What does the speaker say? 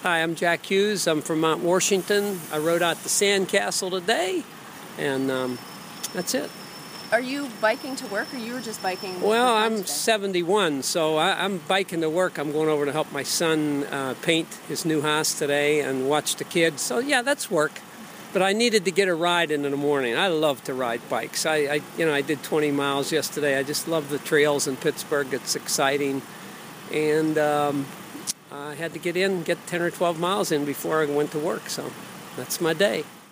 Hi, I'm Jack Hughes. I'm from Mount Washington. I rode out the Sandcastle today, and that's it. Are you biking to work, or you were just biking? Well, I'm today? 71, so I'm biking to work. I'm going over to help my son paint his new house today and watch the kids. So yeah, that's work. But I needed to get a ride in the morning. I love to ride bikes. I did 20 miles yesterday. I just love the trails in Pittsburgh. It's exciting, and I had to get 10 or 12 miles in before I went to work. So that's my day.